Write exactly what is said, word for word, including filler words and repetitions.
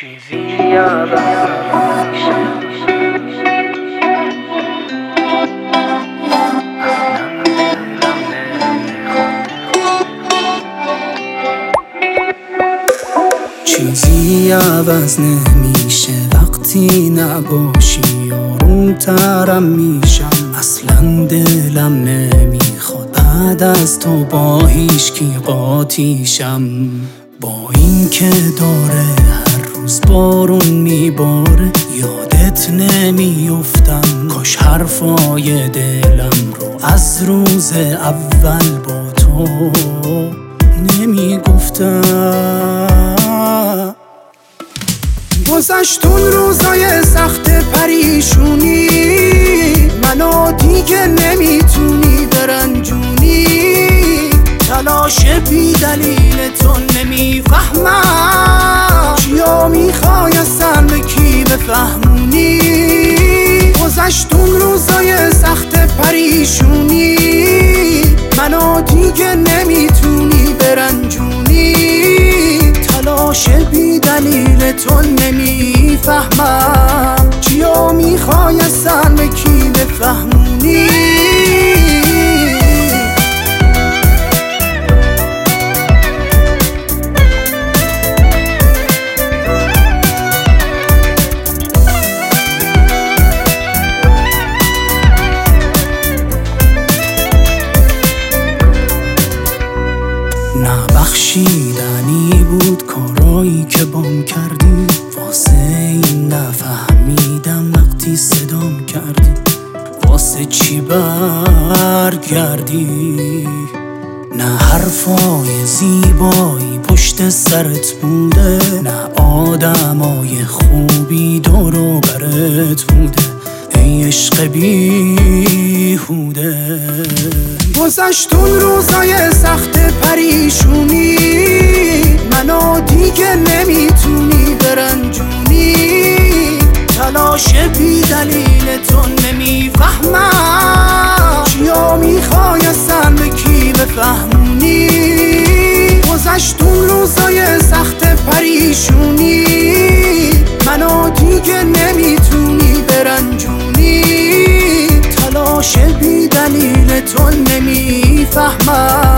چیزی عوض میشه چیزی عوض نمیشه وقتی نباشی، آرومترم میشم، اصلا دلم نمیخواد بعد از تو با هیچکی قاطیشم. با این که داره هر روز بارون میباره یادت نمیافتم، کاش حرفای دلم رو از روز اول با تو نمیگفتم. گذشتون روزای سخت پریشونی، منو دیگه نمیتونی برنجونی، تلاش بی دلیل تو نمیفهمم، چیا میخوای اصلا به کی بفهمونی. گذشتون روزای سخت پریشونی، منو دیگه نمیتونی برنجونی، تلاش بی دلیل تو نمیفهمم، چیا میخوای اصلا به کی بفهمونی. نبخشیدنی بود کارایی که بام کردی، واسه این نفهمیدم وقتی صدام کردی، واسه چی برگردی. نه حرفای زیبایی پشت سرت بوده، نه آدمای خوبی دور و برت بوده، ای عشق بیهوده. گذشتون روزای سخت پریشونی، منو دیگه نمیتونی برنجونی، تلاش بی دلیل تو نمیفهمم، چیا میخوای اصلا به کی بفهمونی. گذشتون روزای سخت پریشونی، منو دیگه نمیتونی برنجونی، تلاش بی دلیل تو نمیفهمم،